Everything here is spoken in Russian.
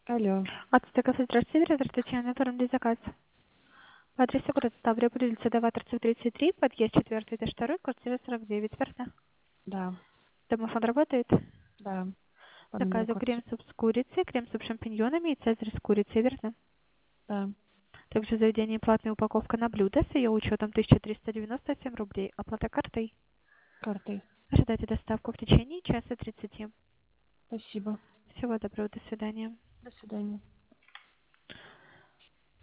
Алло. Ацтеков, здравствуйте, здравствуйте, оформили заказ. По адресу город Ставрополь, улица Даваторцев, 33, подъезд 4, этаж 2, квартира 49, верно? Да, Домофон работает? да. По номеру Заказу квартиры. крем-суп с курицей, крем-суп с шампиньонами и цезарь с курицей, верно? Да, Также в заведении платная упаковка на блюдо с ее учетом 1397 рублей. Оплата картой. картой. Ожидайте доставку в течение часа 30. Спасибо. Всего доброго, до свидания. До свидания.